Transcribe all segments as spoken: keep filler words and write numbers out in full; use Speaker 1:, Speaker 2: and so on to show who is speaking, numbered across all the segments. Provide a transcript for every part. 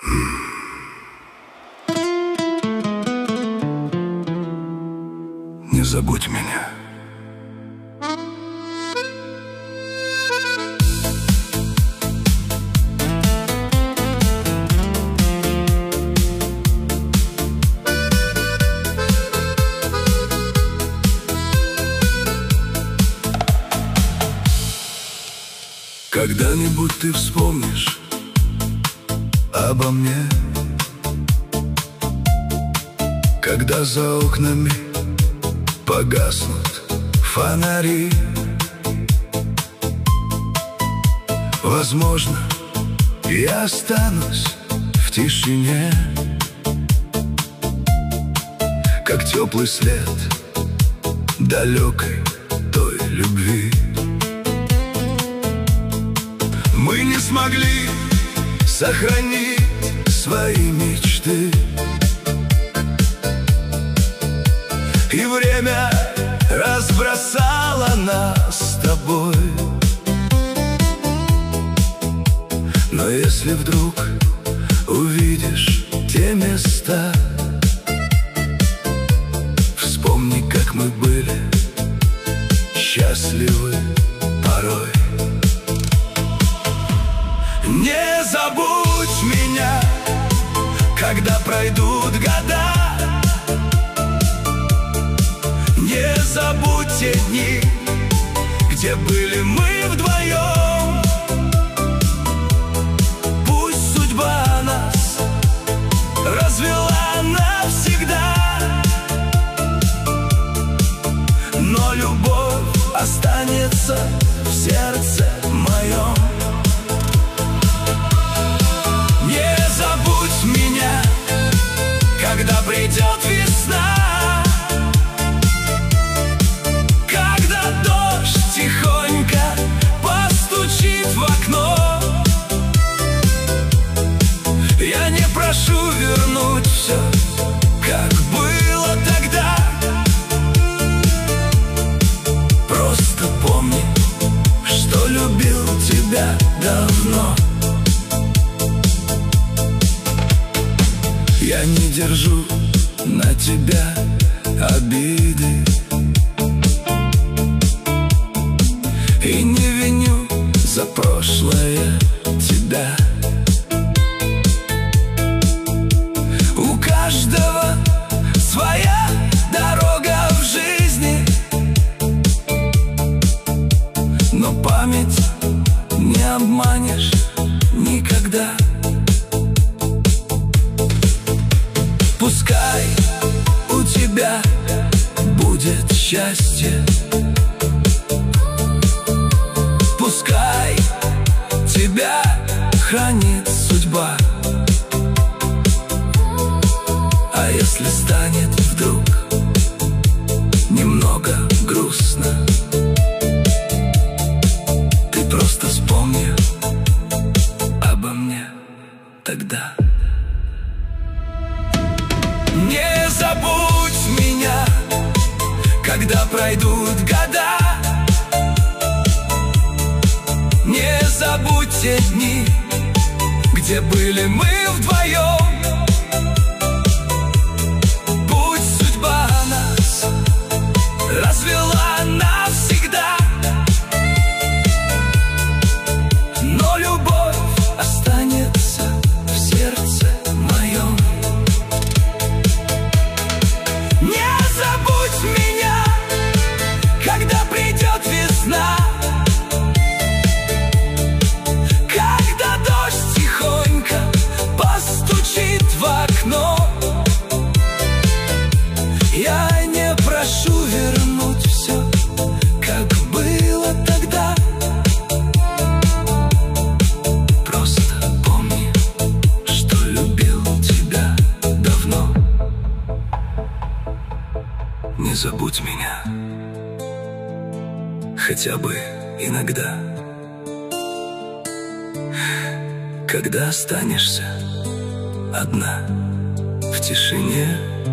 Speaker 1: Не забудь меня. Когда-нибудь ты вспомнишь обо мне, когда за окнами погаснут фонари. Возможно, я останусь в тишине, как теплый след далекой той любви. Мы не смогли сохранить свои мечты, и время разбросало нас с тобой. Но если вдруг увидишь те места, вспомни, как мы были счастливы порой. Не забудь меня, когда пройдут года. Не забудь те дни, где были мы вдвоем. Пусть судьба нас развела навсегда, но любовь останется в сердце моем. Не забудь меня, когда придет весна, когда дождь тихонько постучит в окно. Я не прошу вернуть все, как было тогда. Просто помни, что любил тебя давно. Я не держу на тебя обиды и не виню за прошлое тебя. У каждого своя дорога в жизни, но память не обманешь никогда. Пускай у тебя будет счастье, пускай тебя хранит судьба. А если станет вдруг немного грустно, ты просто вспомни обо мне тогда. Не забудь меня, когда пройдут года. Не забудь те дни, где были мы вдвоем. Пусть судьба нас развела навсегда, но любовь останется в сердце моем. Не забудь меня, когда придет весна, когда дождь тихонько постучит в окно. Я не прошу вернуть все, как было тогда. Просто помни, что любил тебя давно. Не забудь меня, хотя бы иногда, когда останешься одна в тишине.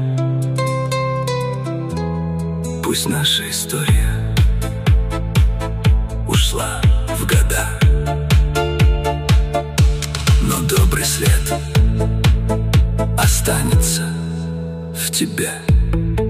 Speaker 1: Пусть наша история ушла в года, но добрый след останется в тебе.